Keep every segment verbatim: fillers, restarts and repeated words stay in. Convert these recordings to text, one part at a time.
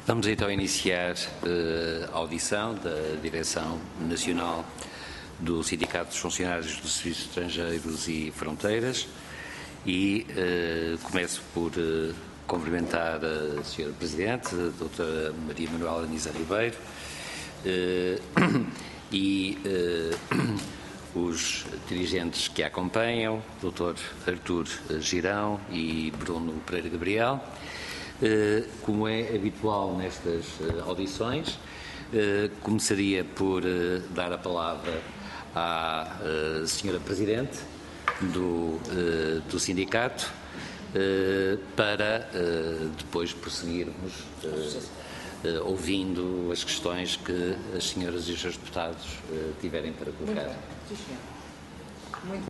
Vamos então iniciar uh, a audição da Direção Nacional do Sindicato dos Funcionários dos Serviços Estrangeiros e Fronteiras e uh, começo por uh, cumprimentar a senhora Presidente, a doutora Maria Manuela Aniza Ribeiro, uh, e uh, os dirigentes que a acompanham, doutor Artur Girão e Bruno Pereira Gabriel. Como é habitual nestas audições, começaria por dar a palavra à senhora Presidente do, do sindicato para depois prosseguirmos ouvindo as questões que as senhoras e os seus deputados tiverem para colocar. Muito bem. Sim, senhor. Muito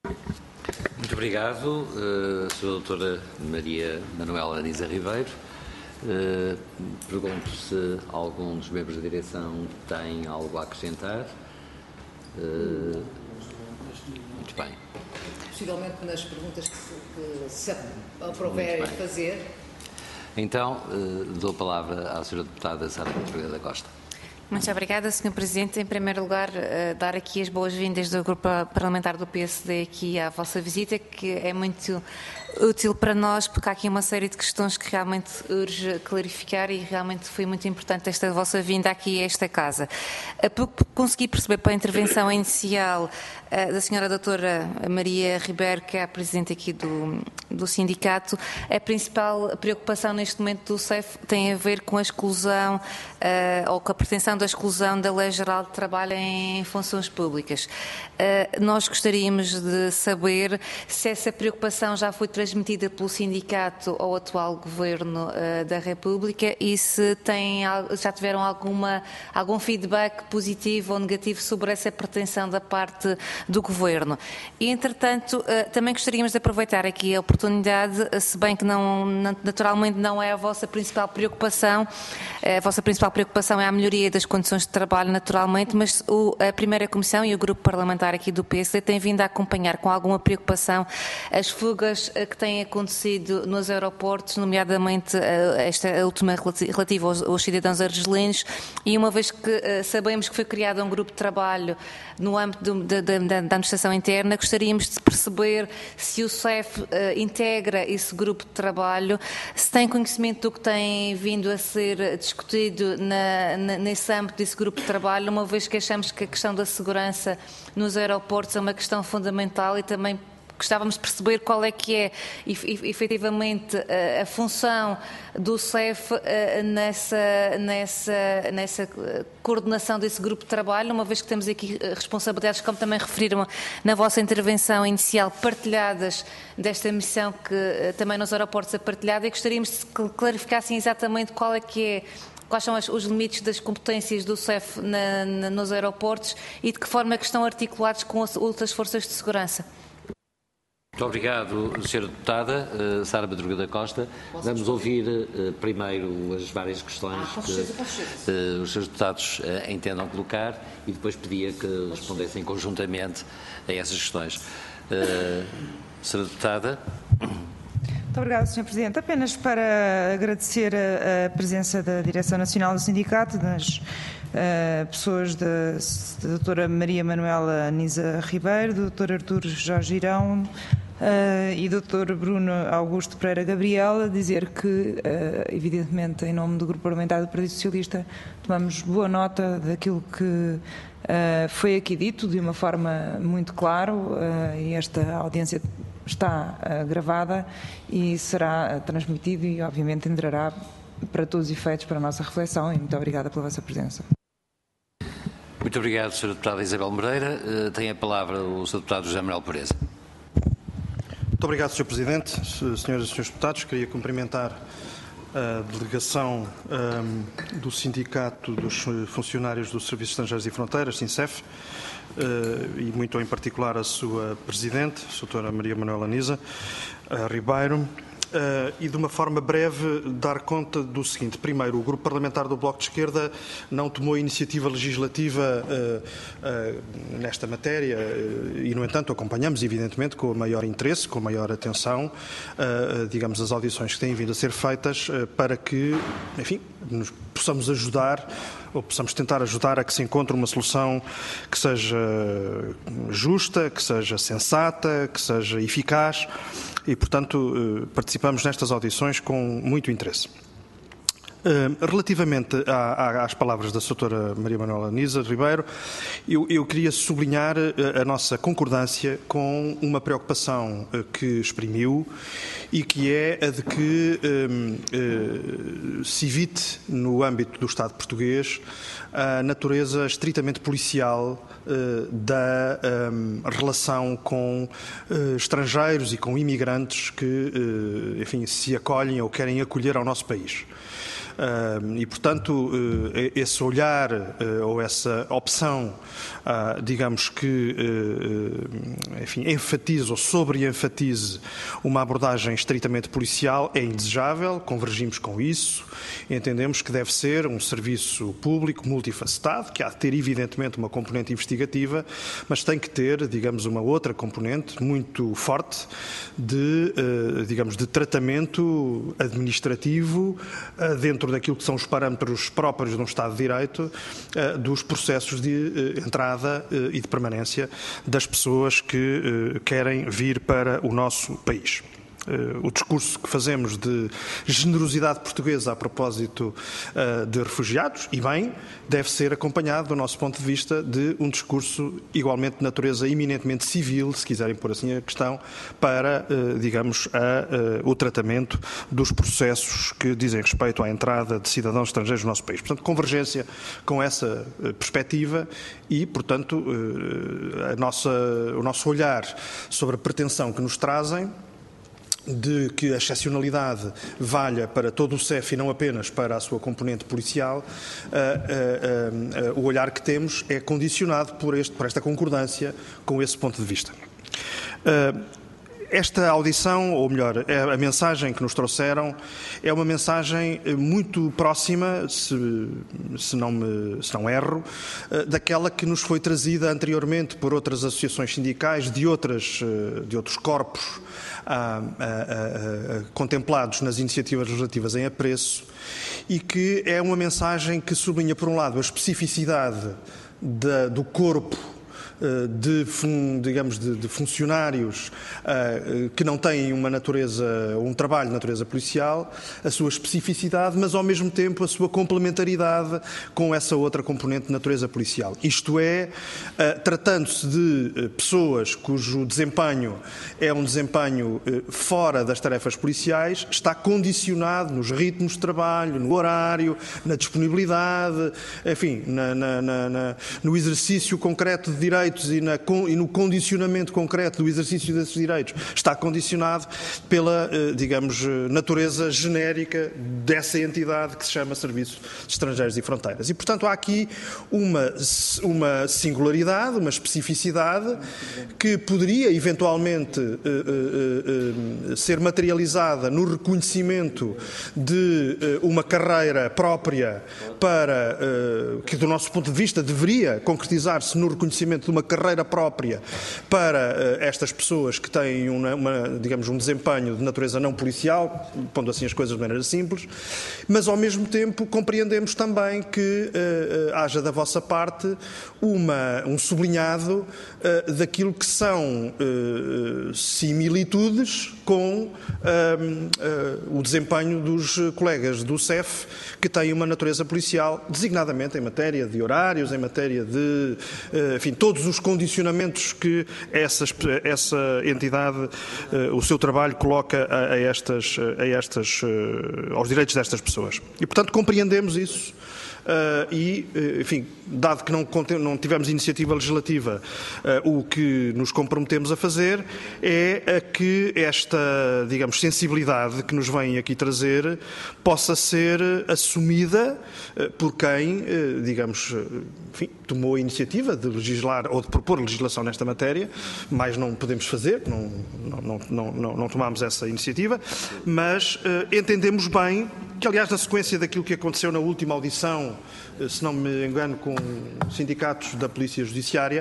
Muito obrigado, uh, senhora doutora Maria Manuela Anisa Ribeiro. Uh, pergunto se algum dos membros da direção tem algo a acrescentar. Uh, muito bem. Possivelmente nas perguntas que se, que se aprover fazer. Então, uh, dou a palavra à senhora deputada Sara Pedrosa da Costa. Muito obrigada, senhor Presidente. Em primeiro lugar, uh, dar aqui as boas-vindas do Grupo Parlamentar do P S D aqui à vossa visita, que é muito útil para nós, porque há aqui uma série de questões que realmente urge clarificar e realmente foi muito importante esta vossa vinda aqui a esta casa. Uh, consegui perceber pela intervenção inicial uh, da senhora doutora Maria Ribeiro, que é a Presidente aqui do, do sindicato, a principal preocupação neste momento do C E F tem a ver com a exclusão uh, ou com a pretensão da exclusão da Lei Geral de Trabalho em funções públicas. Uh, nós gostaríamos de saber se essa preocupação já foi transmitida pelo sindicato ao atual Governo uh, da República e se tem, já tiveram alguma, algum feedback positivo ou negativo sobre essa pretensão da parte do Governo. E, entretanto, uh, também gostaríamos de aproveitar aqui a oportunidade, se bem que não, naturalmente não é a vossa principal preocupação, a vossa principal preocupação é a melhoria das condições de trabalho, naturalmente, mas o, a primeira Comissão e o Grupo Parlamentar aqui do P S D têm vindo a acompanhar com alguma preocupação as fugas que têm acontecido nos aeroportos, nomeadamente esta última relativa aos, aos cidadãos argelinos, e uma vez que uh, sabemos que foi criado um grupo de trabalho no âmbito do, da, da, da administração interna, gostaríamos de perceber se o C E F uh, integra esse grupo de trabalho, se tem conhecimento do que tem vindo a ser discutido na, na, nesse âmbito desse grupo de trabalho, uma vez que achamos que a questão da segurança nos aeroportos é uma questão fundamental e também gostávamos de perceber qual é que é efetivamente a função do C E F nessa, nessa, nessa coordenação desse grupo de trabalho, uma vez que temos aqui responsabilidades, como também referiram na vossa intervenção inicial, partilhadas desta missão que também nos aeroportos é partilhada, e gostaríamos que clarificassem exatamente qual é que é quais são os limites das competências do C E F na, na, nos aeroportos e de que forma é que estão articulados com as outras forças de segurança. Muito obrigado, senhora Deputada uh, Sara Pedrosa da Costa. Vamos ouvir uh, primeiro as várias questões ah, que uh, os seus deputados uh, entendam colocar e depois pedia que respondessem conjuntamente a essas questões. Uh, senhora Deputada. Muito obrigada, senhor Presidente. Apenas para agradecer a, a presença da Direção Nacional do Sindicato, das uh, pessoas da, da doutora Maria Manuela Anisa Ribeiro, do doutor Artur Jorge Irão uh, e do doutor Bruno Augusto Pereira Gabriel, a dizer que, uh, evidentemente, em nome do Grupo Parlamentar do Partido Socialista, tomamos boa nota daquilo que uh, foi aqui dito, de uma forma muito clara, uh, e esta audiência está uh, gravada e será uh, transmitido e, obviamente, entrará para todos os efeitos para a nossa reflexão, e muito obrigada pela vossa presença. Muito obrigado, senhora Deputada Isabel Moreira. Uh, tem a palavra o senhor Deputado José Manuel Pereza. Muito obrigado, senhor Presidente. Senhoras e senhores deputados, queria cumprimentar a delegação um, do Sindicato dos Funcionários dos Serviços Estrangeiros e Fronteiras, SINCEF, uh, e muito em particular a sua Presidente, a doutora Maria Manuela Anisa Ribeiro, Uh, e de uma forma breve dar conta do seguinte. Primeiro, o Grupo Parlamentar do Bloco de Esquerda não tomou iniciativa legislativa uh, uh, nesta matéria uh, e, no entanto, acompanhamos, evidentemente, com o maior interesse, com a maior atenção, uh, digamos, as audições que têm vindo a ser feitas uh, para que, enfim, nos possamos ajudar ou possamos tentar ajudar a que se encontre uma solução que seja justa, que seja sensata, que seja eficaz e, portanto, participamos nestas audições com muito interesse. Relativamente às palavras da doutora Maria Manuela Anisa Ribeiro, eu, eu queria sublinhar a nossa concordância com uma preocupação que exprimiu e que é a de que um, um, se evite, no âmbito do Estado português, a natureza estritamente policial uh, da um, relação com uh, estrangeiros e com imigrantes que, uh, enfim, se acolhem ou querem acolher ao nosso país. E, portanto, esse olhar ou essa opção, digamos que, enfim, enfatize ou sobre-enfatize uma abordagem estritamente policial é indesejável, convergimos com isso, entendemos que deve ser um serviço público multifacetado, que há de ter, evidentemente, uma componente investigativa, mas tem que ter, digamos, uma outra componente muito forte de, digamos, de tratamento administrativo dentro daquilo que são os parâmetros próprios de um Estado de Direito, dos processos de entrada e de permanência das pessoas que querem vir para o nosso país. O discurso que fazemos de generosidade portuguesa a propósito de refugiados, e bem, deve ser acompanhado, do nosso ponto de vista, de um discurso igualmente de natureza eminentemente civil, se quiserem pôr assim a questão, para, digamos, a, o tratamento dos processos que dizem respeito à entrada de cidadãos estrangeiros no nosso país. Portanto, convergência com essa perspectiva e, portanto, a nossa, o nosso olhar sobre a pretensão que nos trazem de que a excepcionalidade valha para todo o C E F e não apenas para a sua componente policial, uh, uh, uh, o olhar que temos é condicionado por, este, por esta concordância com esse ponto de vista. Uh, Esta audição, ou melhor, a mensagem que nos trouxeram, é uma mensagem muito próxima, se, se, não, me, se não erro, daquela que nos foi trazida anteriormente por outras associações sindicais de, outras, de outros corpos ah, ah, ah, contemplados nas iniciativas legislativas em apreço, e que é uma mensagem que sublinha, por um lado, a especificidade da, do corpo De, digamos, de, de funcionários uh, que não têm uma natureza, um trabalho de natureza policial, a sua especificidade, mas ao mesmo tempo a sua complementaridade com essa outra componente de natureza policial. Isto é, uh, tratando-se de uh, pessoas cujo desempenho é um desempenho uh, fora das tarefas policiais, está condicionado nos ritmos de trabalho, no horário, na disponibilidade, enfim, na, na, na, na, no exercício concreto de direitos E, na, e no condicionamento concreto do exercício desses direitos, está condicionado pela, digamos, natureza genérica dessa entidade que se chama Serviços de Estrangeiros e Fronteiras. E, portanto, há aqui uma, uma singularidade, uma especificidade que poderia, eventualmente, uh, uh, uh, ser materializada no reconhecimento de uh, uma carreira própria para, uh, que, do nosso ponto de vista, deveria concretizar-se no reconhecimento de uma carreira própria para uh, estas pessoas que têm uma, uma, digamos, um desempenho de natureza não policial, pondo assim as coisas de maneira simples, mas ao mesmo tempo compreendemos também que uh, uh, haja da vossa parte uma, um sublinhado uh, daquilo que são uh, similitudes com uh, uh, o desempenho dos colegas do C E F que têm uma natureza policial, designadamente em matéria de horários, em matéria de, uh, enfim, todos os condicionamentos que essas, essa entidade, o seu trabalho coloca a, a estas, a estas, aos direitos destas pessoas. E, portanto, compreendemos isso. Uh, e, enfim, dado que não, não tivemos iniciativa legislativa, uh, o que nos comprometemos a fazer é a que esta, digamos, sensibilidade que nos vem aqui trazer possa ser assumida uh, por quem, uh, digamos, enfim, tomou a iniciativa de legislar ou de propor legislação nesta matéria, mas não podemos fazer, não, não, não, não, não tomámos essa iniciativa, mas uh, entendemos bem que, aliás, na sequência daquilo que aconteceu na última audição, se não me engano, com sindicatos da Polícia Judiciária,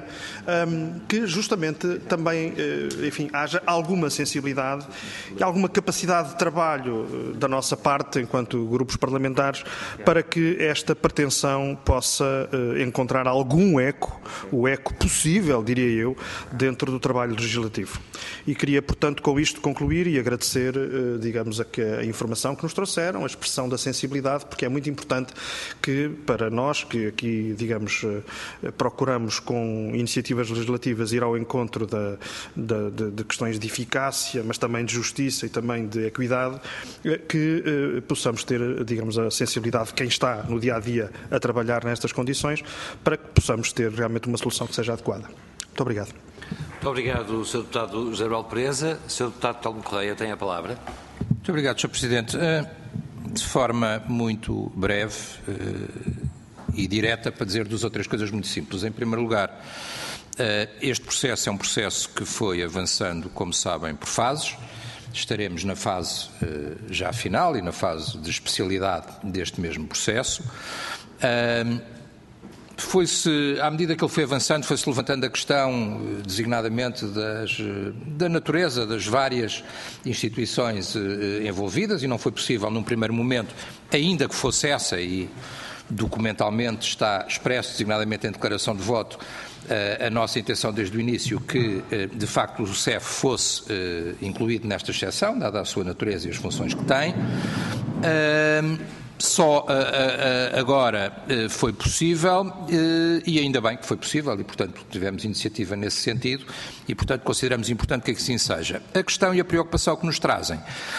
que justamente também, enfim, haja alguma sensibilidade e alguma capacidade de trabalho da nossa parte, enquanto grupos parlamentares, para que esta pretensão possa encontrar algum eco, o eco possível, diria eu, dentro do trabalho legislativo. E queria, portanto, com isto concluir e agradecer, digamos, a, a informação que nos trouxeram, a expressão da sensibilidade, porque é muito importante que, para nós, que aqui, digamos, procuramos com iniciativas legislativas ir ao encontro da, da, de, de questões de eficácia, mas também de justiça e também de equidade, que eh, possamos ter, digamos, a sensibilidade de quem está no dia-a-dia a trabalhar nestas condições, para que possamos ter realmente uma solução que seja adequada. Muito obrigado. Muito obrigado, senhor Deputado José Manuel Pereza. senhor Deputado Telmo Correia tem a palavra. Muito obrigado, senhor Presidente. Uh, de forma muito breve e direta, para dizer duas ou três coisas muito simples. Em primeiro lugar, este processo é um processo que foi avançando, como sabem, por fases. Estaremos na fase já final e na fase de especialidade deste mesmo processo. Foi-se, à medida que ele foi avançando, foi-se levantando a questão, designadamente, das, da natureza das várias instituições envolvidas, e não foi possível, num primeiro momento, ainda que fosse essa, e documentalmente está expresso, designadamente em declaração de voto, a nossa intenção desde o início que, de facto, o C E F fosse incluído nesta exceção, dada a sua natureza e as funções que tem. Só uh, uh, agora uh, foi possível uh, e ainda bem que foi possível e, portanto, tivemos iniciativa nesse sentido e, portanto, consideramos importante que assim seja. A questão e a preocupação que nos trazem uh,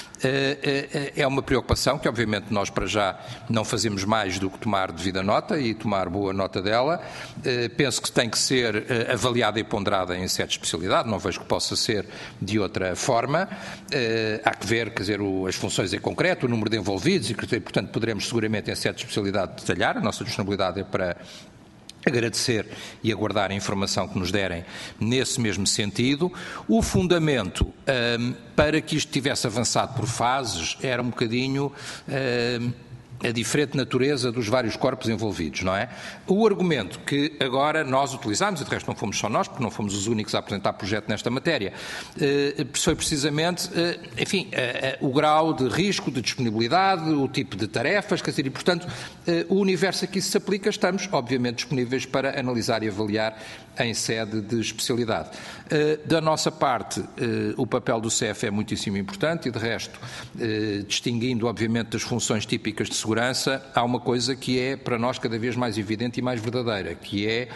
uh, é uma preocupação que, obviamente, nós para já não fazemos mais do que tomar devida nota e tomar boa nota dela. Uh, penso que tem que ser uh, avaliada e ponderada em sede de especialidade, não vejo que possa ser de outra forma. Uh, há que ver, quer dizer, o, as funções em concreto, o número de envolvidos e, portanto, poderemos seguramente em sede de especialidade detalhar. A nossa disponibilidade é para agradecer e aguardar a informação que nos derem nesse mesmo sentido. O fundamento um, para que isto tivesse avançado por fases era um bocadinho um, a diferente natureza dos vários corpos envolvidos, não é? O argumento que agora nós utilizamos, e de resto não fomos só nós, porque não fomos os únicos a apresentar projeto nesta matéria, foi precisamente, enfim, o grau de risco, de disponibilidade, o tipo de tarefas, quer dizer, e portanto, o universo a que isso se aplica, estamos, obviamente, disponíveis para analisar e avaliar em sede de especialidade. Da nossa parte, o papel do C E F é muitíssimo importante e, de resto, distinguindo, obviamente, das funções típicas de segurança, há uma coisa que é, para nós, cada vez mais evidente e mais verdadeira, que é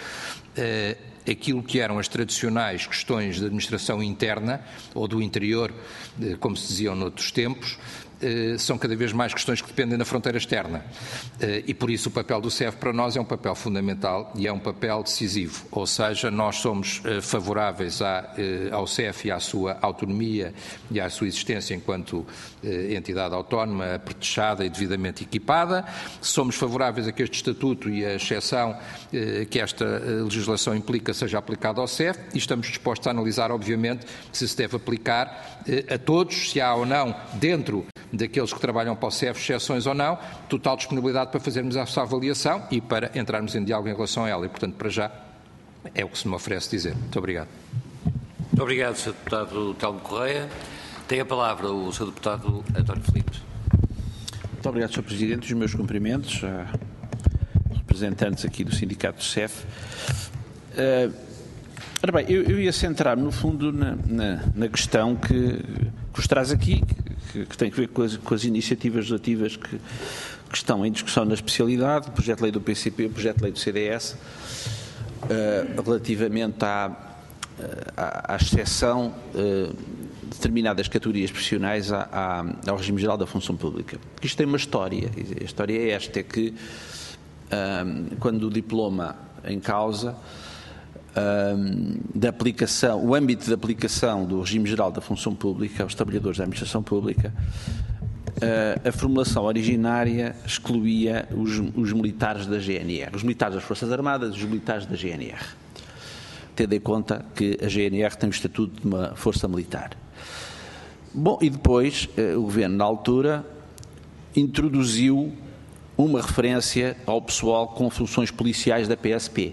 uh, aquilo que eram as tradicionais questões de administração interna, ou do interior, uh, como se diziam noutros tempos, uh, são cada vez mais questões que dependem da fronteira externa. Uh, e por isso o papel do C E F para nós é um papel fundamental e é um papel decisivo. Ou seja, nós somos uh, favoráveis à, uh, ao C E F e à sua autonomia e à sua existência enquanto uh, entidade autónoma, apertrechada e devidamente equipada. Somos favoráveis a que este estatuto e a exceção uh, que esta uh, legislação implica seja aplicada ao C E F e estamos dispostos a analisar, obviamente, se se deve aplicar uh, a todos, se há ou não, dentro daqueles que trabalham para o C E F, exceções ou não, total disponibilidade para fazermos essa avaliação e para entrarmos em diálogo em relação a ela. E, portanto, para já é o que se me oferece dizer. Muito obrigado. Muito obrigado, senhor Deputado Telmo Correia. Tem a palavra o senhor Deputado António Filipe. Muito obrigado, senhor Presidente. Os meus cumprimentos a representantes aqui do Sindicato do C E F. Uh, ora bem, eu, eu ia centrar-me, no fundo, na, na, na questão que, que vos traz aqui, que, que tem a ver com as, com as iniciativas legislativas que, que estão em discussão na especialidade, o projeto de lei do P C P, o projeto de lei do C D S, uh, relativamente à, à, à exceção uh, de determinadas categorias profissionais à, à, ao regime geral da função pública. Porque isto tem uma história, a história é esta, é que uh, quando o diploma em causa, Um, da aplicação, o âmbito de aplicação do regime geral da função pública aos trabalhadores da administração pública, uh, a formulação originária excluía os, os militares da G N R, os militares das Forças Armadas e os militares da G N R, tendo em conta que a G N R tem o estatuto de uma força militar. Bom, e depois uh, o Governo, na altura, introduziu uma referência ao pessoal com funções policiais da P S P.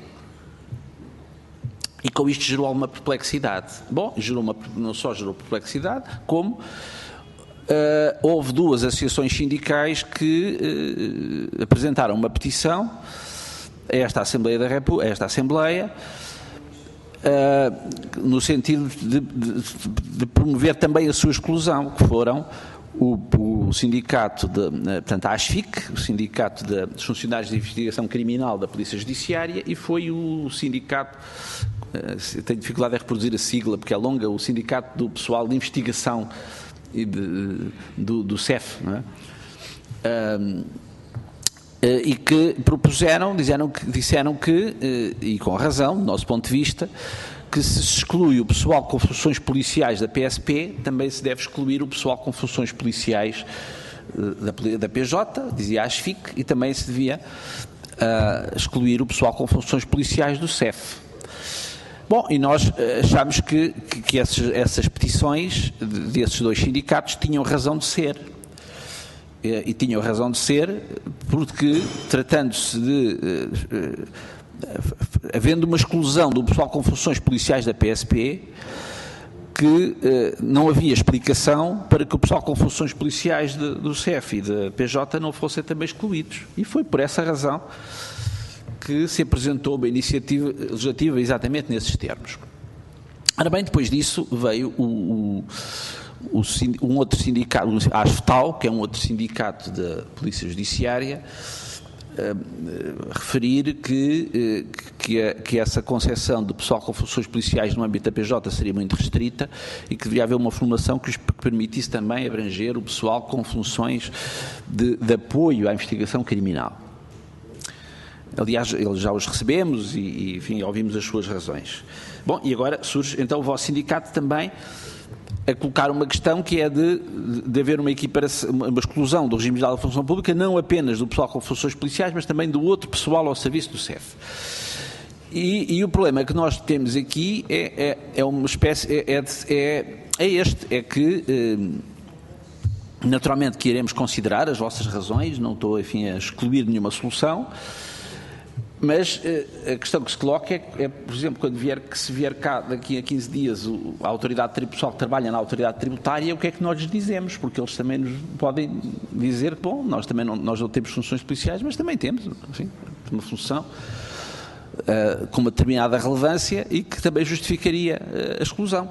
E com isto gerou alguma perplexidade. Bom, gerou uma, não só gerou perplexidade, como uh, houve duas associações sindicais que uh, apresentaram uma petição a esta Assembleia da República, a esta Assembleia, uh, no sentido de, de, de promover também a sua exclusão, que foram o, o sindicato, de, portanto a ASFIC, o sindicato de, dos funcionários de investigação criminal da Polícia Judiciária, e foi o sindicato, uh, tenho dificuldade em reproduzir a sigla porque é longa, o sindicato do pessoal de investigação e de, do, do C E F, não é? Um, e que propuseram, disseram que, disseram que, e com razão, do nosso ponto de vista, que se exclui o pessoal com funções policiais da P S P, também se deve excluir o pessoal com funções policiais da, da P J, dizia a ASFIC, e também se devia uh, excluir o pessoal com funções policiais do C E F. Bom, e nós achamos que, que, que esses, essas petições desses dois sindicatos tinham razão de ser. E, e tinham razão de ser porque, tratando-se de... Uh, uh, havendo uma exclusão do pessoal com funções policiais da P S P, que eh, não havia explicação para que o pessoal com funções policiais de, do C F e da P J não fossem também excluídos. E foi por essa razão que se apresentou uma iniciativa legislativa exatamente nesses termos. Ora bem, depois disso veio o, o, o, um outro sindicato, a ASFTAL, que é um outro sindicato da Polícia Judiciária, Uh, referir que, uh, que, a, que essa concepção de pessoal com funções policiais no âmbito da P J seria muito restrita e que deveria haver uma formulação que, que permitisse também abranger o pessoal com funções de, de apoio à investigação criminal. Aliás, eles já os recebemos e, e enfim, ouvimos as suas razões. Bom, e agora surge então o vosso sindicato também a colocar uma questão que é de, de haver uma equiparação, uma exclusão do regime geral da função pública, não apenas do pessoal com funções policiais, mas também do outro pessoal ao serviço do C E F. E, e o problema que nós temos aqui é, é, é uma espécie, é, é, é este, é que eh, naturalmente que iremos considerar as vossas razões, não estou, enfim, a excluir nenhuma solução, mas uh, a questão que se coloca é, é, por exemplo, quando vier, que se vier cá daqui a quinze dias o, a autoridade tributária que trabalha na autoridade tributária, o que é que nós lhes dizemos? Porque eles também nos podem dizer que, bom, nós também não, nós não temos funções policiais, mas também temos, enfim, uma função uh, com uma determinada relevância e que também justificaria uh, a exclusão.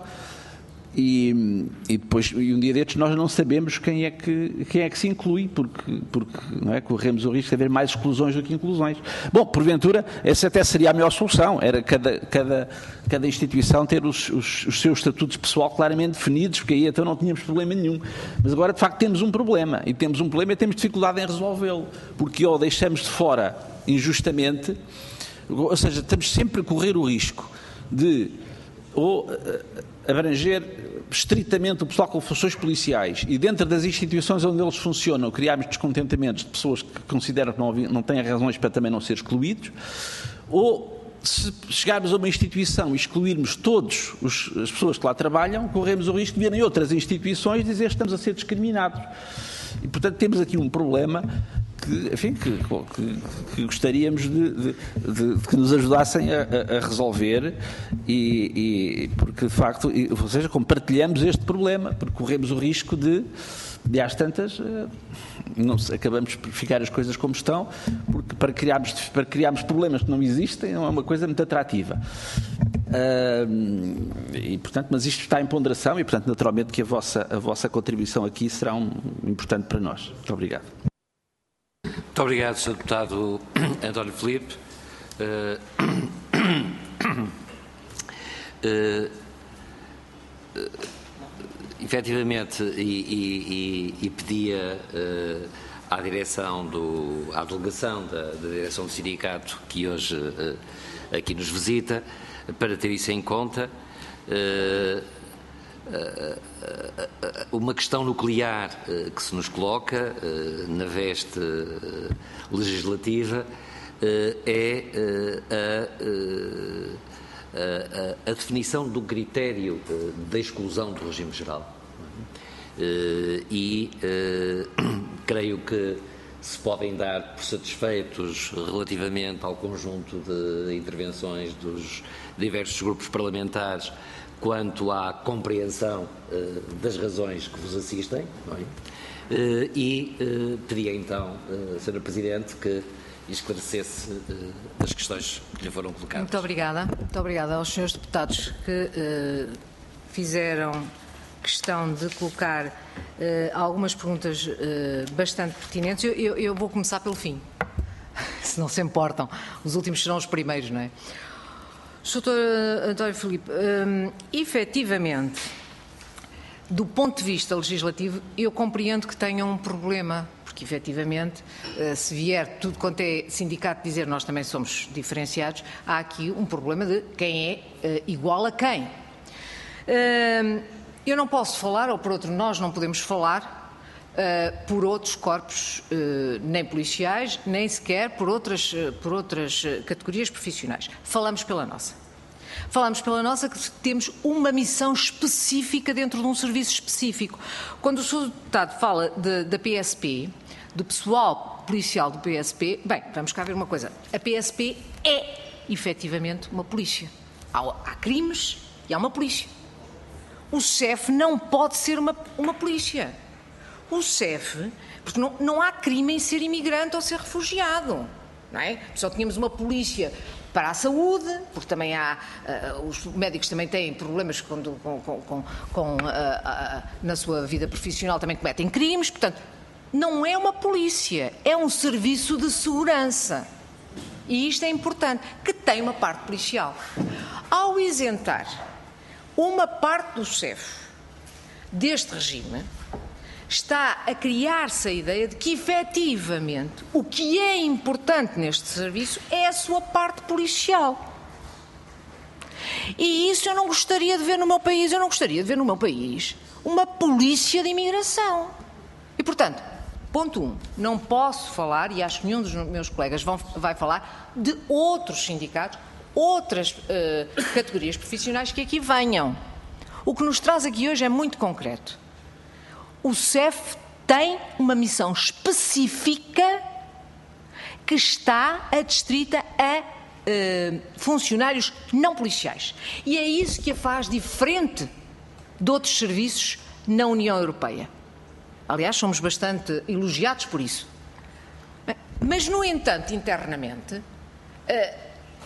E, e depois, e um dia destes, nós não sabemos quem é que, quem é que se inclui, porque, porque não é, corremos o risco de haver mais exclusões do que inclusões. Bom, porventura, essa até seria a melhor solução, era cada, cada, cada instituição ter os, os, os seus estatutos pessoal claramente definidos, porque aí então não tínhamos problema nenhum. Mas agora, de facto, temos um problema, e temos um problema e temos dificuldade em resolvê-lo, porque ou deixamos de fora injustamente, ou seja, estamos sempre a correr o risco de ou abranger estritamente o pessoal com funções policiais e dentro das instituições onde eles funcionam criarmos descontentamentos de pessoas que consideram que não, não têm razões para também não ser excluídos, ou se chegarmos a uma instituição e excluirmos todas as pessoas que lá trabalham, corremos o risco de virem outras instituições dizer que estamos a ser discriminados. E, portanto, temos aqui um problema que, enfim, que, que, que gostaríamos de, de, de, de que nos ajudassem a, a resolver e, e porque, de facto, e, ou seja, compartilhamos este problema, porque corremos o risco de, de às tantas, não, acabamos por ficar as coisas como estão, porque para criarmos, para criarmos problemas que não existem não é uma coisa muito atrativa. Uh, e, portanto, mas isto está em ponderação e, portanto, naturalmente que a vossa, a vossa contribuição aqui será um, importante para nós. Muito obrigado. Muito obrigado, senhor Deputado António Filipe. Uh, uh, uh, efetivamente, e, e, e pedia uh, à direção, do, à delegação da, da direção do sindicato que hoje uh, aqui nos visita, para ter isso em conta, uh, uh, uh, uma questão nuclear uh, que se nos coloca uh, na veste uh, legislativa uh, é uh, a, uh, a, a definição do critério uh, da exclusão do regime geral. Uh, e uh, creio que se podem dar por satisfeitos relativamente ao conjunto de intervenções dos diversos grupos parlamentares quanto à compreensão uh, das razões que vos assistem, não é? uh, e uh, pedia então, uh, senhora Presidente, que esclarecesse uh, as questões que lhe foram colocadas. Muito obrigada. Muito obrigada aos senhores deputados que uh, fizeram questão de colocar uh, algumas perguntas uh, bastante pertinentes. Eu, eu, eu vou começar pelo fim, se não se importam. Os últimos serão os primeiros, não é? doutor António Filipe, um, efetivamente, do ponto de vista legislativo, eu compreendo que tenham um problema, porque efetivamente, uh, se vier tudo quanto é sindicato dizer nós também somos diferenciados, há aqui um problema de quem é uh, igual a quem. Uh, Eu não posso falar, ou por outro nós não podemos falar, uh, por outros corpos, uh, nem policiais, nem sequer por outras, uh, por outras uh, categorias profissionais. Falamos pela nossa. Falamos pela nossa que temos uma missão específica dentro de um serviço específico. Quando o senhor Deputado fala de, da P S P, do pessoal policial do P S P, bem, vamos cá ver uma coisa. A P S P é, efetivamente, uma polícia. Há, há crimes e há uma polícia. O C E F não pode ser uma, uma polícia. O C E F, porque não, não há crime em ser imigrante ou ser refugiado. Não é? Só tínhamos uma polícia para a saúde, porque também há, uh, os médicos também têm problemas quando, com, com, com, com, uh, uh, na sua vida profissional, também cometem crimes, portanto, não é uma polícia, é um serviço de segurança. E isto é importante, que tem uma parte policial. Ao isentar uma parte do C E F deste regime, está a criar-se a ideia de que, efetivamente, o que é importante neste serviço é a sua parte policial. E isso eu não gostaria de ver no meu país, eu não gostaria de ver no meu país uma polícia de imigração. E, portanto, ponto um, não posso falar, e acho que nenhum dos meus colegas vão, vai falar, de outros sindicatos, outras uh, categorias profissionais que aqui venham. O que nos traz aqui hoje é muito concreto. O C E F tem uma missão específica que está adstrita a uh, funcionários não policiais. E é isso que a faz diferente de outros serviços na União Europeia. Aliás, somos bastante elogiados por isso. Mas, no entanto, internamente, uh,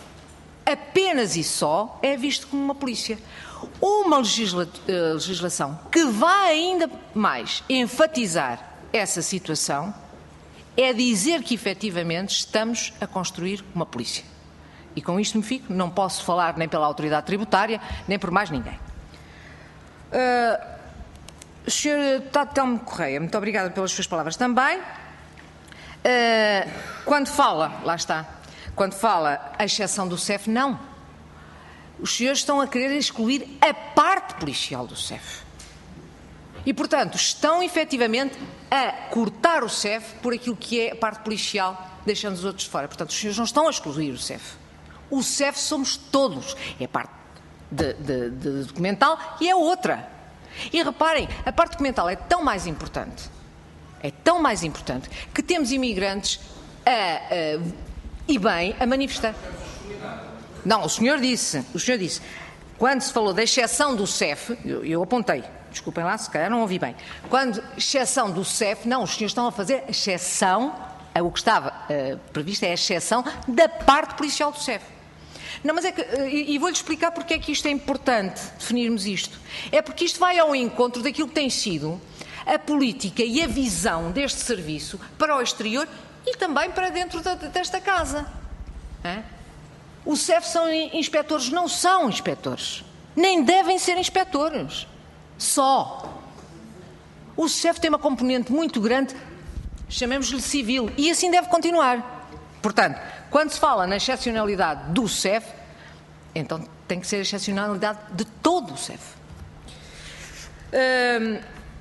apenas e só é visto como uma polícia. Uma legisla legislação que vai ainda mais enfatizar essa situação é dizer que, efetivamente, estamos a construir uma polícia. E com isto me fico, não posso falar nem pela autoridade tributária, nem por mais ninguém. Uh, senhor Deputado Telmo Correia, muito obrigada pelas suas palavras também. Uh, quando fala, lá está, quando fala a exceção do C E F, não. Os senhores estão a querer excluir a parte policial do C E F. E, portanto, estão efetivamente a cortar o C E F por aquilo que é a parte policial, deixando os outros de fora. Portanto, os senhores não estão a excluir o C E F. O C E F somos todos. É a parte de, de, de documental e é outra. E reparem, a parte documental é tão mais importante, é tão mais importante, que temos imigrantes a, a, e bem a manifestar. Não, o senhor disse, o senhor disse, quando se falou da exceção do C E F, eu, eu apontei, desculpem lá, se calhar não ouvi bem, quando exceção do C E F, não, os senhores estão a fazer exceção, o que estava uh, previsto é a exceção da parte policial do C E F. Não, mas é que, uh, e, e vou-lhe explicar porque é que isto é importante, definirmos isto. É porque isto vai ao encontro daquilo que tem sido a política e a visão deste serviço para o exterior e também para dentro da, desta casa. É? O C E F são inspectores, não são inspectores. Nem devem ser inspectores. Só. O C E F tem uma componente muito grande, chamemos-lhe civil, e assim deve continuar. Portanto, quando se fala na excepcionalidade do C E F, então tem que ser a excepcionalidade de todo o C E F. Hum,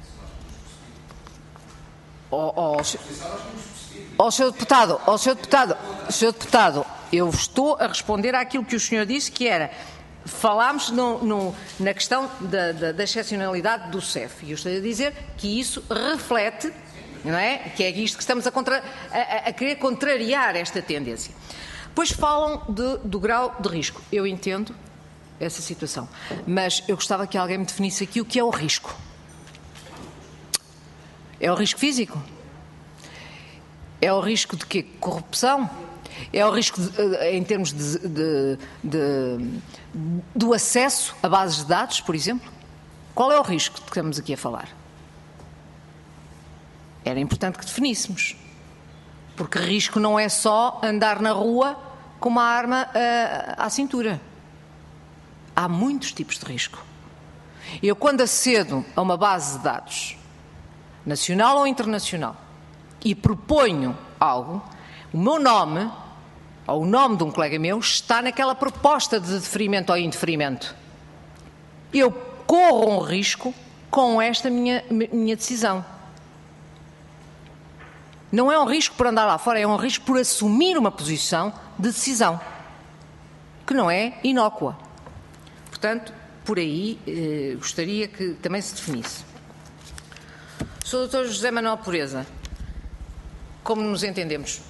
ao, ao, ao senhor deputado, ao senhor deputado, senhor deputado, eu estou a responder àquilo que o senhor disse, que era, falámos no, no, na questão da, da, da excepcionalidade do C E F, e eu estou a dizer que isso reflete, não é? Que é isto que estamos a, contra, a, a querer contrariar esta tendência. Depois falam de, do grau de risco. Eu entendo essa situação, mas eu gostava que alguém me definisse aqui o que é o risco. É o risco físico? É o risco de quê? Corrupção? É o risco de, em termos de, de, de, do acesso a bases de dados, por exemplo? Qual é o risco de que estamos aqui a falar? Era importante que definíssemos. Porque risco não é só andar na rua com uma arma uh, à cintura. Há muitos tipos de risco. Eu, quando acedo a uma base de dados, nacional ou internacional, e proponho algo, o meu nome, ou o nome de um colega meu, está naquela proposta de deferimento ou indeferimento. Eu corro um risco com esta minha, minha decisão. Não é um risco por andar lá fora, é um risco por assumir uma posição de decisão, que não é inócua. Portanto, por aí, eh, gostaria que também se definisse. senhor doutor José Manuel Pureza, como nos entendemos?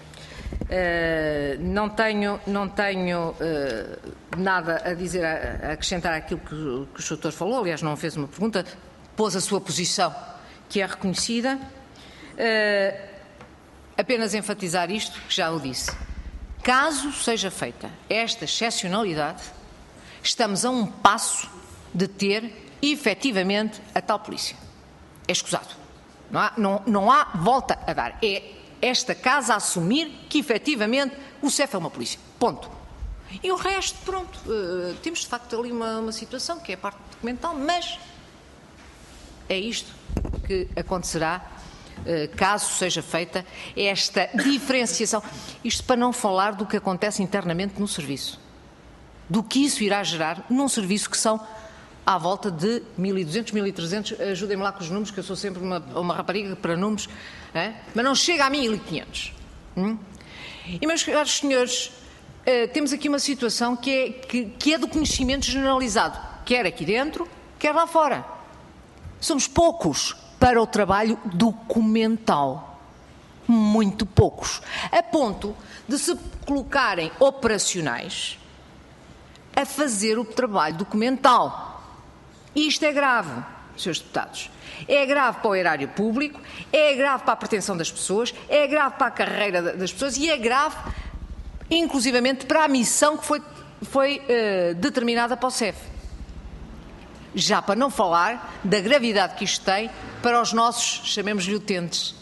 Uh, não tenho, não tenho uh, nada a dizer, a, a acrescentar àquilo que, que o senhor doutor falou, aliás não fez uma pergunta, pôs a sua posição, que é reconhecida. Uh, apenas enfatizar isto, que já o disse. Caso seja feita esta excepcionalidade, estamos a um passo de ter, efetivamente, a tal polícia. É escusado. Não há, não, não há volta a dar. É esta casa a assumir que, efetivamente, o C E F é uma polícia. Ponto. E o resto, pronto, uh, temos de facto ali uma, uma situação que é a parte documental, mas é isto que acontecerá uh, caso seja feita esta diferenciação. Isto para não falar do que acontece internamente no serviço. Do que isso irá gerar num serviço que são à volta de mil e duzentos, mil e trezentos, ajudem-me lá com os números, que eu sou sempre uma, uma rapariga para números, é? Mas não chega a mil e quinhentos. Hum? E, meus caros senhores, uh, temos aqui uma situação que é, que, que é do conhecimento generalizado, quer aqui dentro, quer lá fora. Somos poucos para o trabalho documental. Muito poucos. A ponto de se colocarem operacionais a fazer o trabalho documental. E isto é grave, senhores deputados. É grave para o erário público, é grave para a pretensão das pessoas, é grave para a carreira das pessoas e é grave, inclusivamente, para a missão que foi, foi uh, determinada para o C E F. Já para não falar da gravidade que isto tem para os nossos, chamemos-lhe utentes,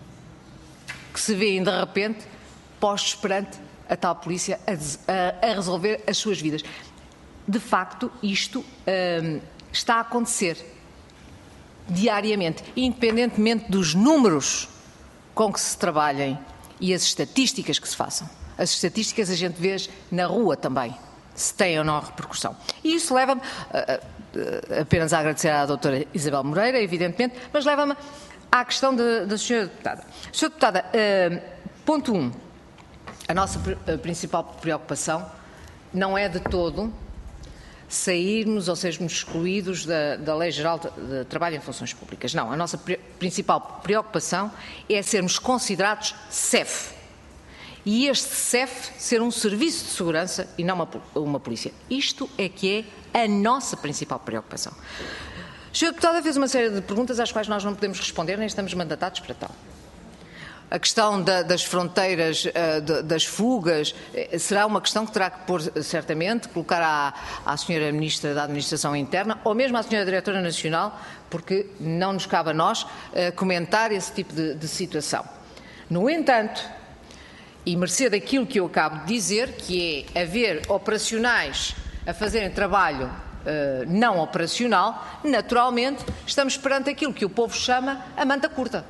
que se veem de repente postos perante a tal polícia a, a, a resolver as suas vidas. De facto, isto uh, está a acontecer diariamente, independentemente dos números com que se trabalhem e as estatísticas que se façam. As estatísticas a gente vê na rua também, se tem ou não a repercussão. E isso leva-me, uh, uh, apenas a agradecer à doutora Isabel Moreira, evidentemente, mas leva-me à questão de, da senhora deputada. Senhora deputada, uh, ponto um, a nossa a principal preocupação não é de todo sairmos ou sermos excluídos da, da Lei Geral de, de Trabalho em Funções Públicas. Não, a nossa pre, principal preocupação é sermos considerados C E F. E este C E F ser um serviço de segurança e não uma, uma polícia. Isto é que é a nossa principal preocupação. A senhora deputada fez uma série de perguntas às quais nós não podemos responder, nem estamos mandatados para tal. A questão da, das fronteiras, uh, de, das fugas, uh, será uma questão que terá que pôr, certamente, colocar à, à senhora Ministra da Administração Interna, ou mesmo à senhora Diretora Nacional, porque não nos cabe a nós uh, comentar esse tipo de, de situação. No entanto, e mercê daquilo que eu acabo de dizer, que é haver operacionais a fazerem trabalho uh, não operacional, naturalmente estamos perante aquilo que o povo chama a manta curta.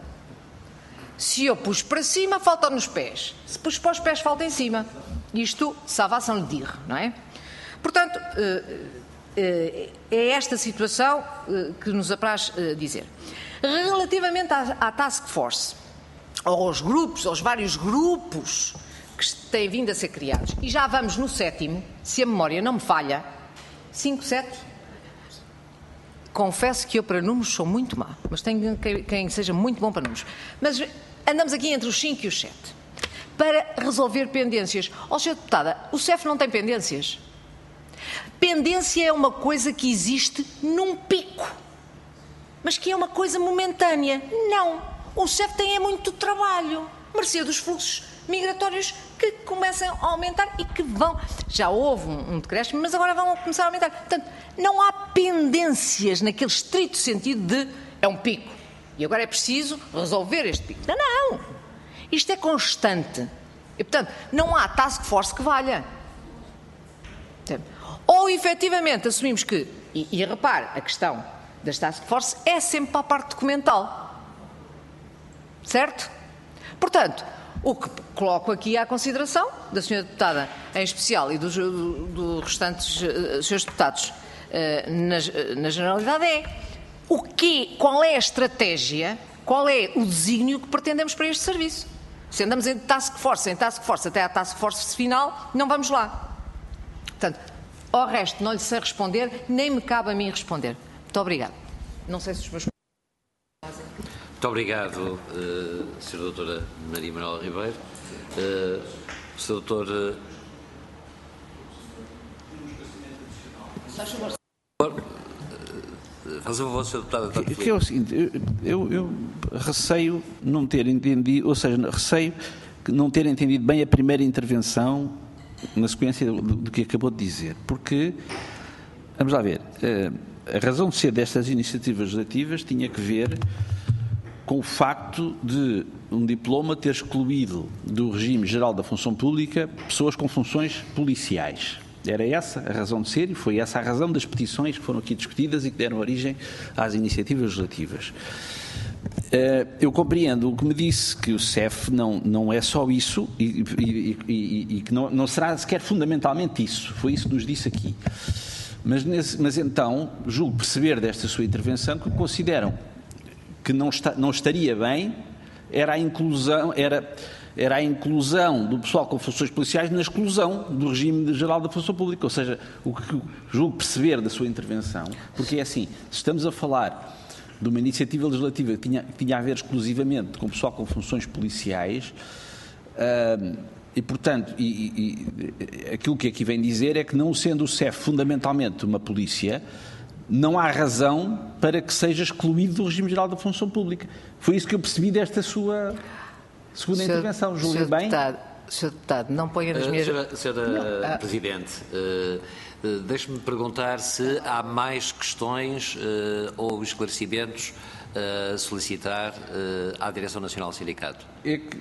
Se eu pus para cima, falta nos pés. Se pus para os pés, falta em cima. Isto, ça va sans le dire, não é? Portanto, é esta situação que nos apraz dizer. Relativamente à Task Force, aos grupos, aos vários grupos que têm vindo a ser criados, e já vamos no sétimo, se a memória não me falha, cinco, sete... Confesso que eu para números sou muito má, mas tenho quem seja muito bom para números. Mas andamos aqui entre os cinco e os sete. Para resolver pendências. Ó, senhora deputada, o C E F não tem pendências. Pendência é uma coisa que existe num pico, mas que é uma coisa momentânea. Não. O C E F tem é muito trabalho, mercê dos fluxos migratórios que começam a aumentar e que vão... Já houve um, um decréscimo, mas agora vão começar a aumentar. Portanto, não há pendências naquele estrito sentido de é um pico e agora é preciso resolver este pico. Não, não. Isto é constante. E, portanto, não há task force que valha. Portanto, ou, efetivamente, assumimos que... E, e repare, a questão das task force é sempre para a parte documental. Certo? Portanto... O que coloco aqui à consideração da senhora deputada em especial e dos do, do restantes uh, senhores deputados uh, na, na generalidade é o que, qual é a estratégia qual é o desígnio que pretendemos para este serviço. Se andamos em task force, em task force, até à task force final, não vamos lá. Portanto, ao resto não lhe sei responder, nem me cabe a mim responder. Muito obrigada. Não sei se os meus... Muito obrigado, uh, senhora doutora Maria Manuela Ribeiro. Uh, senhor doutor... Uh, Faz o favor, senhor deputado. Que, que é o seguinte, eu, eu, eu receio não ter entendido, ou seja, receio não ter entendido bem a primeira intervenção na sequência do, do que acabou de dizer, porque, vamos lá ver, a razão de ser destas iniciativas legislativas tinha que ver com o facto de um diploma ter excluído do regime geral da função pública pessoas com funções policiais. Era essa a razão de ser e foi essa a razão das petições que foram aqui discutidas e que deram origem às iniciativas legislativas. Eu compreendo o que me disse, que o C E F não, não é só isso e, e, e, e que não, não será sequer fundamentalmente isso. Foi isso que nos disse aqui. Mas, nesse, mas então, julgo perceber desta sua intervenção que consideram que não, está, não estaria bem era a inclusão... Era, era a inclusão do pessoal com funções policiais na exclusão do regime geral da função pública. Ou seja, o que julgo perceber da sua intervenção, porque é assim, se estamos a falar de uma iniciativa legislativa que tinha, que tinha a ver exclusivamente com o pessoal com funções policiais, uh, e, portanto, e, e, aquilo que aqui vem dizer é que, não sendo o C E F fundamentalmente uma polícia, não há razão para que seja excluído do regime geral da função pública. Foi isso que eu percebi desta sua... Segunda senhor, intervenção, julguei bem. Deputado, senhor Deputado, não ponha nas uh, minhas... Senhora, senhora Presidente, uh, uh, deixe-me perguntar se há mais questões uh, ou esclarecimentos a uh, solicitar uh, à Direção Nacional do Sindicato. É que...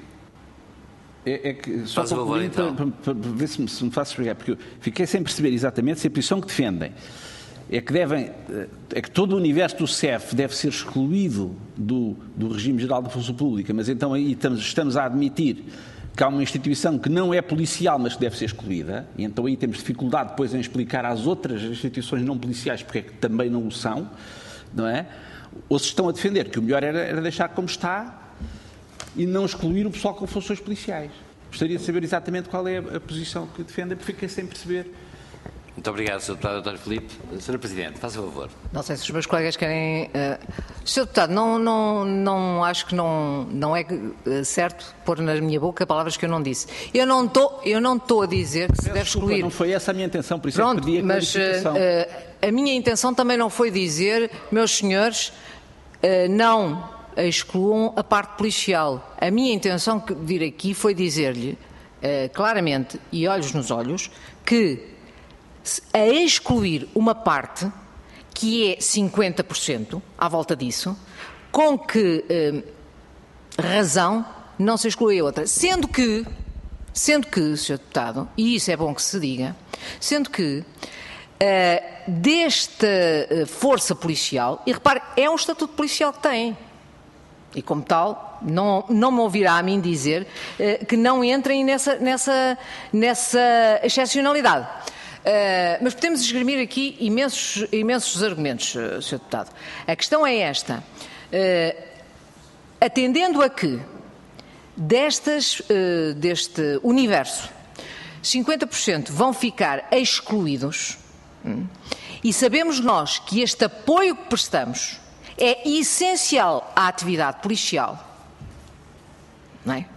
É, é que só Faz favor, então. para, para, para ver se me, se me faço explicar, porque eu fiquei sem perceber exatamente se a posição que defendem é que devem, é que todo o universo do C E F deve ser excluído do, do regime geral da função pública, mas então aí estamos, estamos a admitir que há uma instituição que não é policial, mas que deve ser excluída, e então aí temos dificuldade depois em explicar às outras instituições não policiais porque é que também não o são, não é? Ou se estão a defender que o melhor era, era deixar como está e não excluir o pessoal com funções policiais. Gostaria de saber exatamente qual é a, a posição que defendem, porque fiquei sem perceber. Muito obrigado, senhor Deputado António Filipe. senhora Presidente, faça o favor. Não sei se os meus colegas querem... Uh... senhor Deputado, não, não, não, acho que não, não é certo pôr na minha boca palavras que eu não disse. Eu não estou eu não estou a dizer que se Peço deve desculpa, excluir... Não foi essa a minha intenção, por isso Pronto, é que pedi a mas clarificação. Uh, uh, a minha intenção também não foi dizer, meus senhores, uh, não excluam a parte policial. A minha intenção de vir aqui foi dizer-lhe uh, claramente e olhos nos olhos que a excluir uma parte, que é cinquenta por cento, à volta disso, com que eh, razão não se exclui a outra. Sendo que, sendo que, senhor Deputado, e isso é bom que se diga, sendo que eh, desta eh, força policial, e repare, é um estatuto policial que tem, e como tal, não, não me ouvirá a mim dizer eh, que não entrem nessa, nessa, nessa excepcionalidade. Uh, mas podemos esgrimir aqui imensos, imensos argumentos, uh, senhor Deputado. A questão é esta. Uh, atendendo a que destas, uh, deste universo, cinquenta por cento vão ficar excluídos, hum, e sabemos nós que este apoio que prestamos é essencial à atividade policial, não é?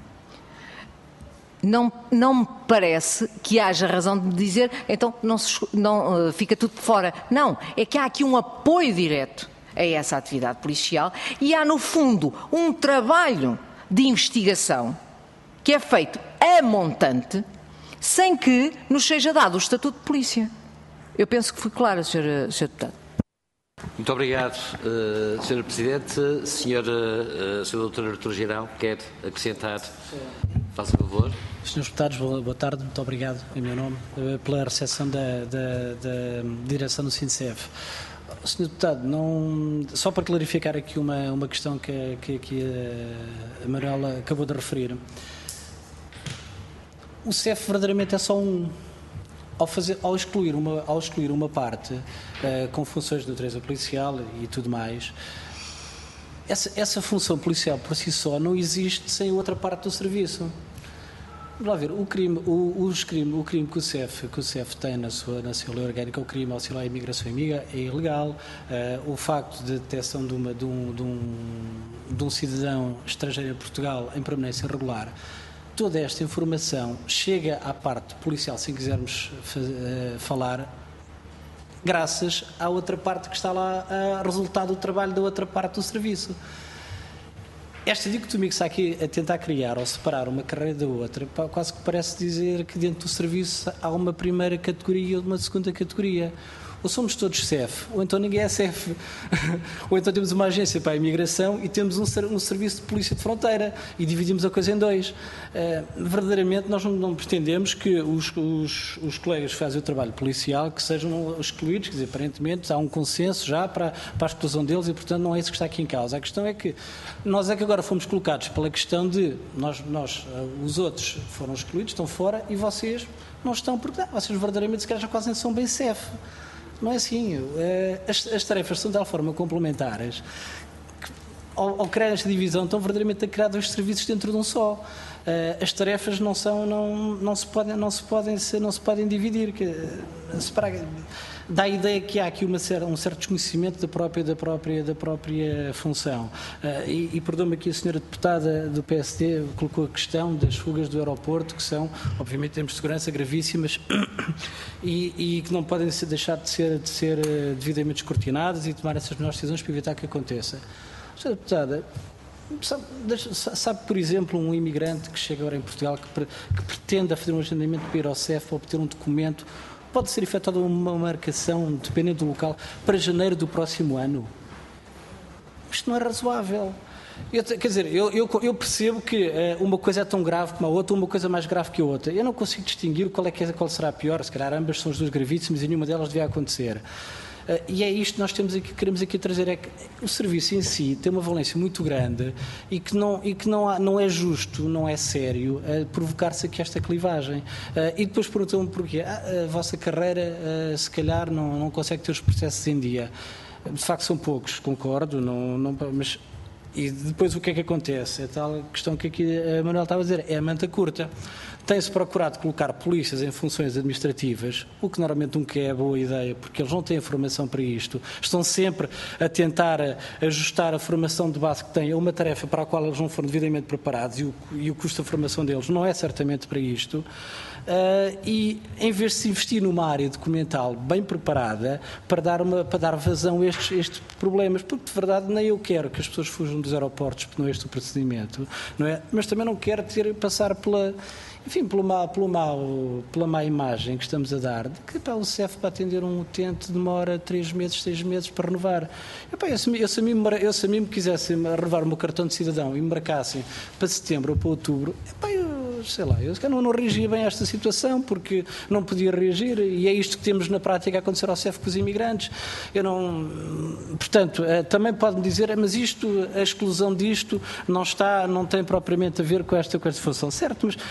Não, não me parece que haja razão de dizer, então não, se, não uh, fica tudo de fora. Não, é que há aqui um apoio direto a essa atividade policial e há, no fundo, um trabalho de investigação que é feito a montante sem que nos seja dado o estatuto de polícia. Eu penso que fui clara, senhor Deputado. Muito obrigado, uh, senhora Presidente. Senhor, uh, senhor doutor Artur Girão, quer acrescentar? Faça favor. Senhores Deputados, boa tarde, muito obrigado, em meu nome, pela recepção da, da, da direção do SINCEF. Senhor Deputado, não, só para clarificar aqui uma, uma questão que, que, que a Manuela acabou de referir. O C E F verdadeiramente é só um. Ao, fazer, ao, excluir, uma, ao excluir uma parte uh, com funções de natureza policial e tudo mais, essa, essa função policial por si só não existe sem outra parte do serviço. Vamos lá ver, o crime, o, os crime, o crime que o C E F, que o C E F tem na sua, na sua lei orgânica, o crime auxiliar à imigração amiga, é ilegal. Uh, o facto de detecção de, uma, de, um, de, um, de um cidadão estrangeiro em Portugal em permanência irregular, toda esta informação chega à parte policial, se quisermos uh, falar, graças à outra parte que está lá, a resultado do trabalho da outra parte do serviço. Esta dicotomia que está aqui a tentar criar ou separar uma carreira da outra, quase que parece dizer que dentro do serviço há uma primeira categoria e uma segunda categoria. Ou somos todos C E F, ou então ninguém é C E F. Ou então temos uma agência para a imigração e temos um, um serviço de polícia de fronteira e dividimos a coisa em dois. Uh, verdadeiramente nós não, não pretendemos que os, os, os colegas que fazem o trabalho policial que sejam excluídos, quer dizer, aparentemente há um consenso já para, para a exclusão deles e, portanto, não é isso que está aqui em causa. A questão é que nós é que agora fomos colocados pela questão de nós, nós os outros foram excluídos, estão fora e vocês não estão, porque ah, vocês verdadeiramente se calhar já quase nem são bem C E F. Não é assim. As, as tarefas são de tal forma complementares que, ao, ao criar esta divisão, estão verdadeiramente a criar dois serviços dentro de um só. As tarefas não são, não, não se podem, não se podem, não se podem dividir. Que, separar, dá a ideia que há aqui uma, um certo desconhecimento da própria, da própria, da própria função. E, e perdoa-me aqui a senhora deputada do P S D colocou a questão das fugas do aeroporto, que são, obviamente, em termos de segurança gravíssimas e, e que não podem ser, deixar de ser, de ser devidamente descortinadas e tomar essas melhores decisões para evitar que aconteça. Senhora deputada, sabe, sabe, por exemplo, um imigrante que chega agora em Portugal que, pre, que pretenda fazer um agendamento para ir ao C E F para obter um documento, pode ser efetuada uma marcação, dependendo do local, para janeiro do próximo ano? Isto não é razoável. Eu, quer dizer, eu, eu, eu percebo que uh, uma coisa é tão grave como a outra, uma coisa mais grave que a outra. Eu não consigo distinguir qual, é que é, qual será a pior. Se calhar ambas são as duas gravíssimas e nenhuma delas devia acontecer. Uh, e é isto que nós temos aqui, queremos aqui trazer, é que o serviço em si tem uma valência muito grande e que não, e que não, há, não é justo, não é sério uh, provocar-se aqui esta clivagem. Uh, e depois perguntam-me porquê. Ah, a vossa carreira, uh, se calhar, não, não consegue ter os processos em dia. De facto, são poucos, concordo, não, não, mas... E depois o que é que acontece? É tal questão que aqui a Manuel estava a dizer, é a manta curta. Tem-se procurado colocar polícias em funções administrativas, o que normalmente nunca é boa ideia, porque eles não têm formação para isto. Estão sempre a tentar ajustar a formação de base que têm a uma tarefa para a qual eles não foram devidamente preparados e o, e o custo da formação deles não é certamente para isto. Uh, e em vez de se investir numa área documental bem preparada para dar, uma, para dar vazão a estes, estes problemas, porque de verdade nem eu quero que as pessoas fujam dos aeroportos, porque não é este o procedimento, não é? Mas também não quero ter, passar pela, enfim, pelo mal, pelo mal, pela má imagem que estamos a dar, de que pá, o C E F para atender um utente demora três meses, seis meses para renovar. Epá, eu, se, eu, se a mim, eu se a mim me quisessem renovar o meu cartão de cidadão e me marcassem para setembro ou para outubro, epá, eu sei lá, eu não, não reagia bem a esta situação porque não podia reagir e é isto que temos na prática a acontecer ao C E F com os imigrantes. Eu não, portanto, também pode-me dizer, mas isto, a exclusão disto não está, não tem propriamente a ver com esta, com esta função, certo, mas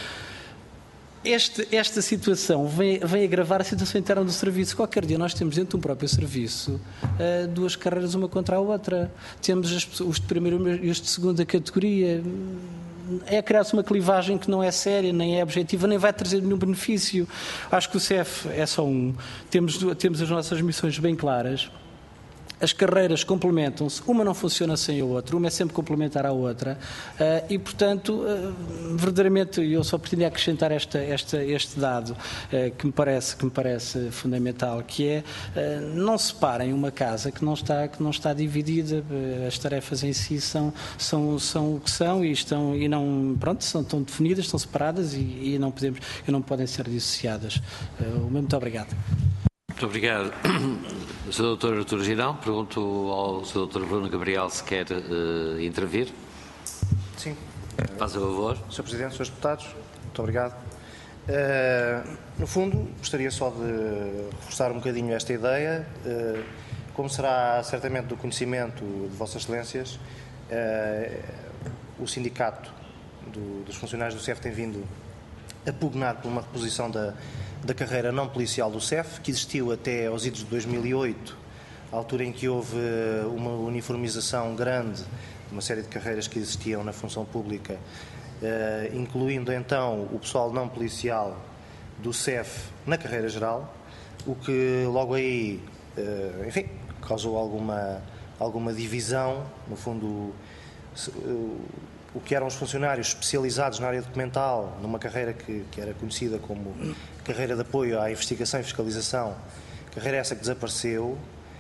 Este, esta situação vem, vem agravar a situação interna do serviço. Qualquer dia nós temos dentro de um próprio serviço uh, duas carreiras uma contra a outra. Temos as, os de primeira e os de segunda categoria. É criar-se uma clivagem que não é séria, nem é objetiva, nem vai trazer nenhum benefício. Acho que o C E F é só um. Temos, temos as nossas missões bem claras. As carreiras complementam-se, uma não funciona sem a outra, uma é sempre complementar à outra uh, e, portanto, uh, verdadeiramente eu só pretendia acrescentar esta, esta, este dado uh, que, me parece, que me parece fundamental, que é uh, não separem uma casa que não está, que não está dividida, uh, as tarefas em si são, são, são o que são e, estão, e não, pronto, são, estão definidas, estão separadas e, e, não, podemos, e não podem ser dissociadas. Uh, muito obrigado. Muito obrigado. senhor doutor Artur Girão, pergunto ao senhor doutor Bruno Gabriel se quer uh, intervir. Sim. Faz a favor. senhor Presidente, senhores deputados, muito obrigado. Uh, no fundo, gostaria só de reforçar um bocadinho esta ideia. Uh, como será certamente do conhecimento de Vossas Excelências, uh, o sindicato do, dos funcionários do C E F tem vindo a pugnar por uma reposição da da carreira não policial do C E F, que existiu até aos idos de dois mil e oito, à altura em que houve uma uniformização grande de uma série de carreiras que existiam na função pública, incluindo então o pessoal não policial do C E F na carreira geral, o que logo aí, enfim, causou alguma, alguma divisão, no fundo, o que eram os funcionários especializados na área documental, numa carreira que, que era conhecida como carreira de apoio à investigação e fiscalização, carreira essa que desapareceu,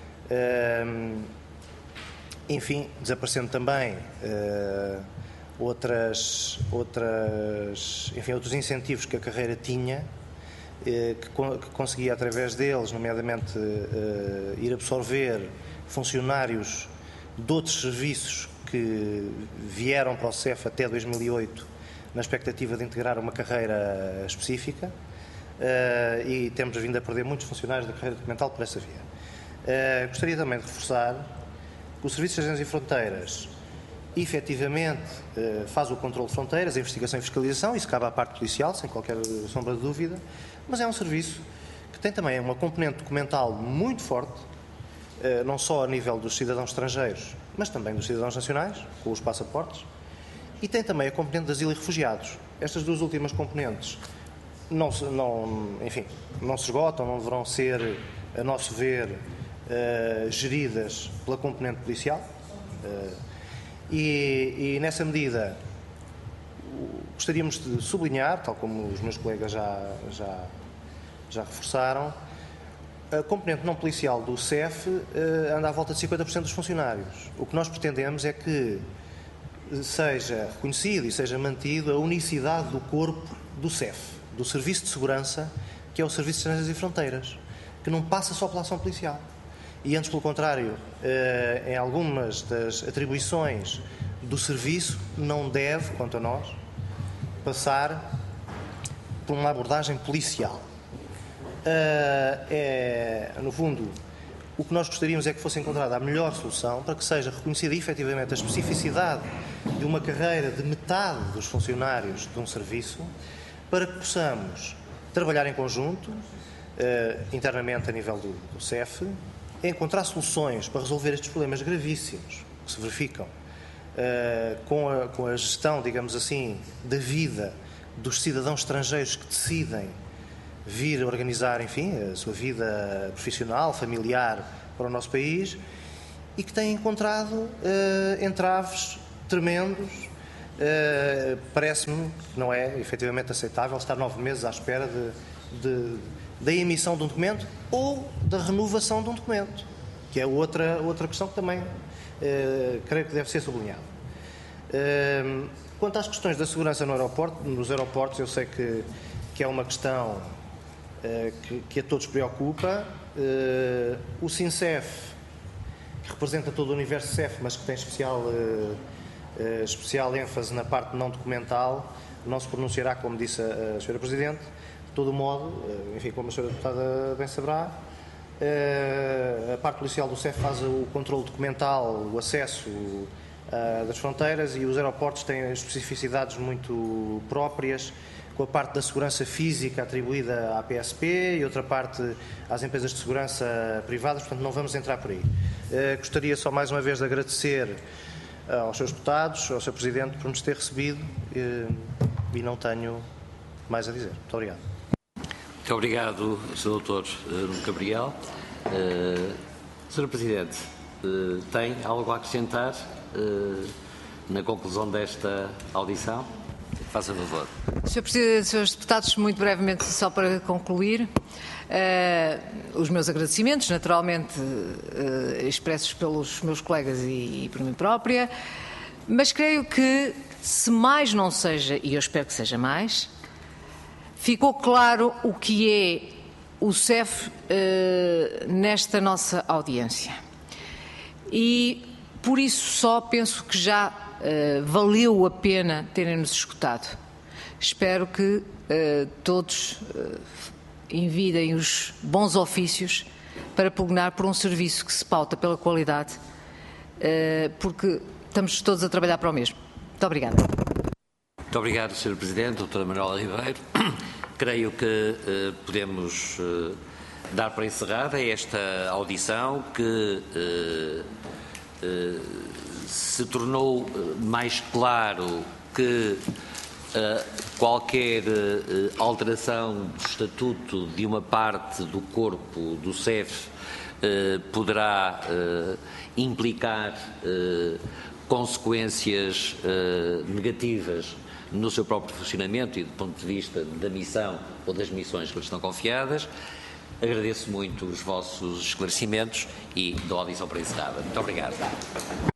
enfim, desaparecendo também outras, outras, enfim, outros incentivos que a carreira tinha, que conseguia através deles, nomeadamente, ir absorver funcionários de outros serviços que vieram para o C E F até dois mil e oito na expectativa de integrar uma carreira específica, e temos vindo a perder muitos funcionários da carreira documental por essa via. Gostaria também de reforçar que o Serviço de Agências e Fronteiras efetivamente faz o controle de fronteiras, a investigação e fiscalização, isso cabe à parte policial, sem qualquer sombra de dúvida, mas é um serviço que tem também uma componente documental muito forte, não só a nível dos cidadãos estrangeiros, mas também dos cidadãos nacionais, com os passaportes, e tem também a componente de asilo e refugiados. Estas duas últimas componentes não, não, enfim, não se esgotam, não deverão ser, a nosso ver, uh, geridas pela componente policial, uh, e, e nessa medida gostaríamos de sublinhar, tal como os meus colegas já, já, já reforçaram, a componente não policial do C E F uh, anda à volta de cinquenta por cento dos funcionários. O que nós pretendemos é que seja reconhecido e seja mantido a unicidade do corpo do C E F, do Serviço de Segurança, que é o Serviço de Estrangeiros e Fronteiras, que não passa só pela ação policial. E antes, pelo contrário, uh, em algumas das atribuições do serviço, não deve, quanto a nós, passar por uma abordagem policial. Uh, é, no fundo, o que nós gostaríamos é que fosse encontrada a melhor solução para que seja reconhecida efetivamente a especificidade de uma carreira de metade dos funcionários de um serviço, para que possamos trabalhar em conjunto, uh, internamente a nível do, do C E F, encontrar soluções para resolver estes problemas gravíssimos que se verificam uh, com, a, com a gestão, digamos assim, da vida dos cidadãos estrangeiros que decidem vir organizar, enfim, a sua vida profissional, familiar para o nosso país, e que têm encontrado uh, entraves tremendos. Uh, Parece-me que não é efetivamente aceitável estar nove meses à espera de, de, da emissão de um documento ou da renovação de um documento, que é outra, outra questão que também uh, creio que deve ser sublinhada. Uh, quanto às questões da segurança no aeroporto, nos aeroportos, eu sei que, que é uma questão Que, que a todos preocupa. Uh, o SINCEF, que representa todo o universo C E F, mas que tem especial, uh, uh, especial ênfase na parte não documental, não se pronunciará, como disse a, a senhora Presidente. De todo modo, uh, enfim, como a senhora Deputada bem saberá, uh, a parte policial do C E F faz o controle documental, o acesso uh, das fronteiras, e os aeroportos têm especificidades muito próprias, com a parte da segurança física atribuída à P S P e outra parte às empresas de segurança privadas, portanto não vamos entrar por aí. Uh, gostaria só mais uma vez de agradecer uh, aos seus deputados, ao senhor Presidente, por nos ter recebido, uh, e não tenho mais a dizer. Muito obrigado. Muito obrigado, senhor doutor Nuno Gabriel. Uh, senhor Presidente, uh, tem algo a acrescentar uh, na conclusão desta audição? Faça favor. senhor Presidente, senhores deputados, muito brevemente, só para concluir, uh, os meus agradecimentos, naturalmente uh, expressos pelos meus colegas e, e por mim própria, mas creio que, se mais não seja, e eu espero que seja mais, ficou claro o que é o C E F uh, nesta nossa audiência. E, por isso, só penso que já Uh, valeu a pena terem-nos escutado. Espero que uh, todos uh, envidem os bons ofícios para pugnar por um serviço que se pauta pela qualidade, uh, porque estamos todos a trabalhar para o mesmo. Muito obrigada. Muito obrigado, senhor Presidente, doutora Manuela Ribeiro. Creio que uh, podemos uh, dar para encerrada esta audição que uh, uh, se tornou mais claro que uh, qualquer uh, alteração do estatuto de uma parte do corpo do C E F uh, poderá uh, implicar uh, consequências uh, negativas no seu próprio funcionamento e do ponto de vista da missão ou das missões que lhes estão confiadas. Agradeço muito os vossos esclarecimentos e dou a audição para encerrada. Muito obrigado.